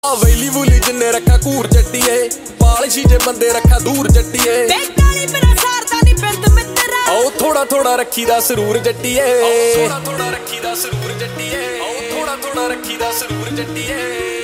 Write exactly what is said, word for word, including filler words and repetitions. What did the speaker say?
ਆ ਵੈਲੀ ਵੂਲੀ ਜਿੰਨੇ ਰੱਖਾ ਘੂਰ ਜੱਟੀਏ ਪਾਲਿਸ਼ੀ ਜੇ ਬੰਦੇ ਰੱਖਾ ਦੂਰ ਜੱਟੀਏ ਬੇਟਾਲੀ ਮੇਰਾ ਸਾਰਦਾ ਨਹੀਂ ਬਿੰਦ ਮਿੱਤਰਾ ਆਓ ਥੋੜਾ ਥੋੜਾ ਰੱਖੀ ਦਾ ਸਰੂਰ ਜੱਟੀਏ ਥੋੜਾ ਥੋੜਾ ਰੱਖੀ ਦਾ ਸਰੂਰ ਜੱਟੀਏ ਆਓ ਥੋੜਾ ਥੋੜਾ ਰੱਖੀ ਦਾ ਸਰੂਰ ਜੱਟੀਏ